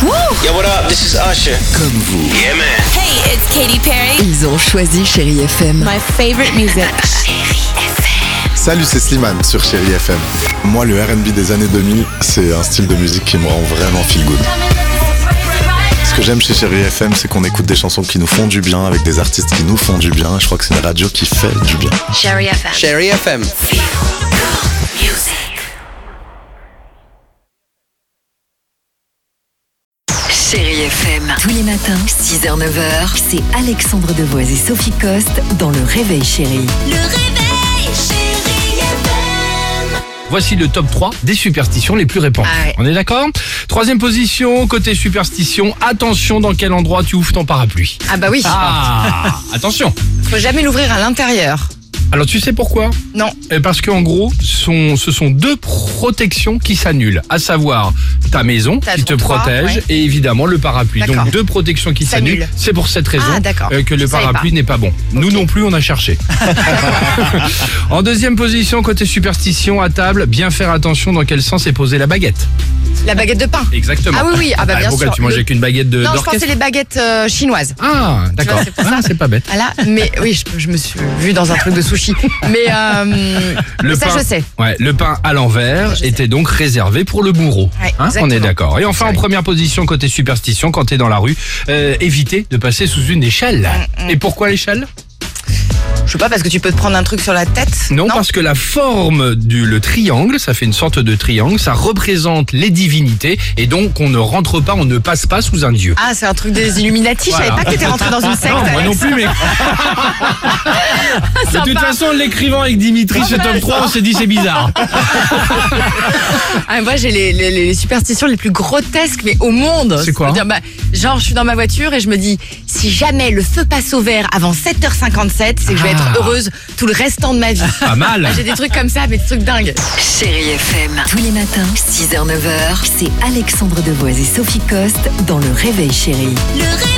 Yo, what up? This is Usher. Comme vous. Yeah, man. Hey, it's Katy Perry. Ils ont choisi Chérie FM. My favorite music. Salut, c'est Slimane sur Chérie FM. Moi, le R&B des années 2000, c'est un style de musique qui me rend vraiment feel good. Ce que j'aime chez Chérie FM, c'est qu'on écoute des chansons qui nous font du bien, avec des artistes qui nous font du bien. Je crois que c'est une radio qui fait du bien. Chérie FM. Chérie FM. Chérie FM. Tous les matins, 6h-9h, c'est Alexandre Devoise et Sophie Coste dans Le Réveil Chérie. Le réveil, chérie FM. Voici le top 3 des superstitions les plus répandues. Ah ouais. On est d'accord ? Troisième position, côté superstition, attention dans quel endroit tu ouvres ton parapluie. Ah bah oui. Ah, attention. Faut jamais l'ouvrir à l'intérieur. Alors tu sais pourquoi ? Non. Parce qu'en gros, ce sont deux protections qui s'annulent, à savoir ta maison T'as qui te ton toit, protège ouais. et évidemment le parapluie. D'accord. Donc deux protections qui s'annulent. S'annulent. C'est pour cette raison Ah, d'accord. que le Je savais parapluie pas. n'est pas bon. Nous non plus, on a cherché. En deuxième position, côté superstition, à table, bien faire attention dans quel sens est posée la baguette. La baguette de pain. Exactement. Ah oui, oui. Ah bah bien pourquoi sûr. tu mangeais qu'une baguette Non, je d'orchestre ? pensais les baguettes chinoises. Ah, d'accord. vois, c'est pour ça. C'est pas bête. Voilà, mais oui, je me suis vue dans un truc de sushi. Mais ça, je sais. Ouais, le pain à l'envers Je sais. était donc réservé pour le bourreau. Ouais, On est exactement. d'accord. Et enfin, en Oui. première position, côté superstition, quand t'es dans la rue, évitez de passer sous une échelle. Et pourquoi l'échelle ? Je sais pas, parce que tu peux te prendre un truc sur la tête. Non, parce que la forme le triangle, ça fait une sorte de triangle, ça représente les divinités, et donc on ne rentre pas, on ne passe pas sous un dieu. Ah, c'est un truc des Illuminati. Voilà. Je savais pas que t'étais rentré dans une secte. Non, moi non Alex. plus, mais... De toute façon, l'écrivant avec Dimitri chez Top 3, on s'est dit c'est bizarre. Ah, moi, j'ai les superstitions les plus grotesques, mais au monde. C'est quoi ? C'est-à-dire, genre, je suis dans ma voiture et je me dis, si jamais le feu passe au vert avant 7h57, c'est que je vais être heureuse tout le restant de ma vie. Pas mal. J'ai des trucs comme ça, mais des trucs dingues. Chérie FM. Tous les matins, 6h-9h, c'est Alexandre Devoise et Sophie Coste dans Le Réveil Chérie. Le réveil.